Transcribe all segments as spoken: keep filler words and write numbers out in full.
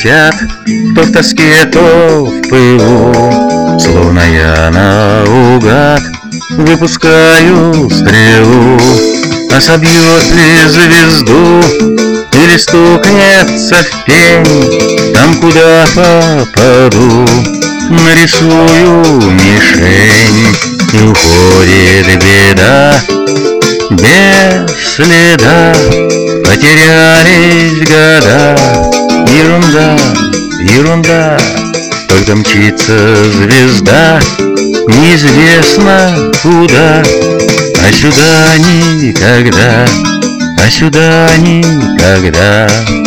летят, то в тоске, то в пылу, словно я наугад выпускаю стрелу. А собьет ли звезду или стукнется в пень, там, куда попаду, нарисую мишень. И уходит беда без следа, потерялись года. Ерунда, ерунда, только мчится звезда неизвестно куда. А сюда никогда, а сюда никогда.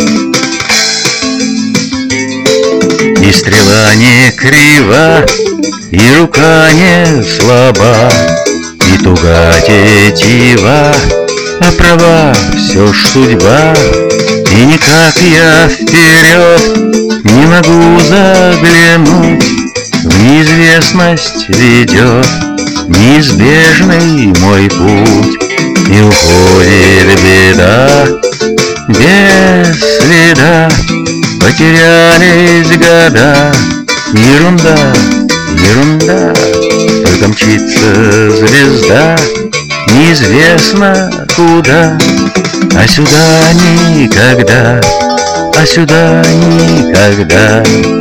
И стрела не крива, и рука не слаба, и туга тетива, а права все ж судьба. И никак я вперед не могу заглянуть, в неизвестность ведет неизбежный мой путь. И уходит беда без следа, потерялись года. Ерунда, ерунда, только мчится звезда неизвестно куда. А сюда никогда, а сюда никогда.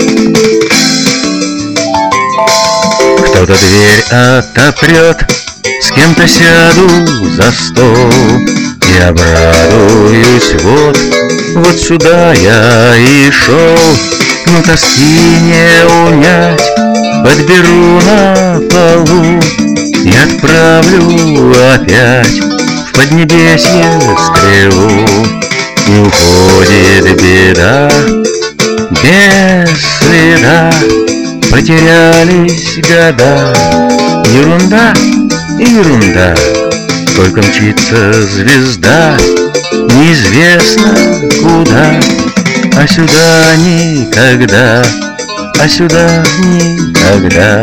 Кто-то дверь отопрет, с кем-то сяду за стол и обрадуюсь, вот, вот сюда я и шел. Но тоски не унять, подберу на полу и отправлю опять в поднебесье стрелу. И уходит беда без следа, потерялись года. Ерунда, ерунда, только мчится звезда неизвестно куда. А сюда никогда, а сюда никогда.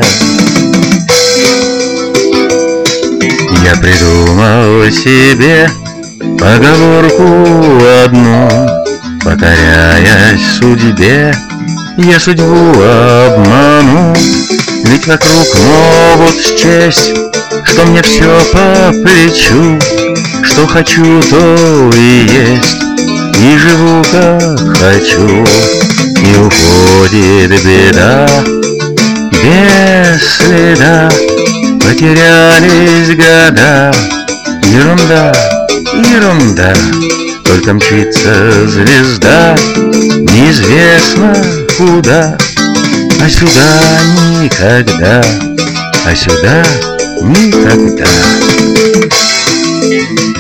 Я придумал себе поговорку одну, покоряясь судьбе, я судьбу обману. Ведь вокруг могут счесть, что мне все по плечу, что хочу, то и есть, и живу как хочу. И уходит беда без следа, потерялись года. Ерунда, ерунда, только мчится звезда неизвестно куда. А сюда никогда, а сюда никогда.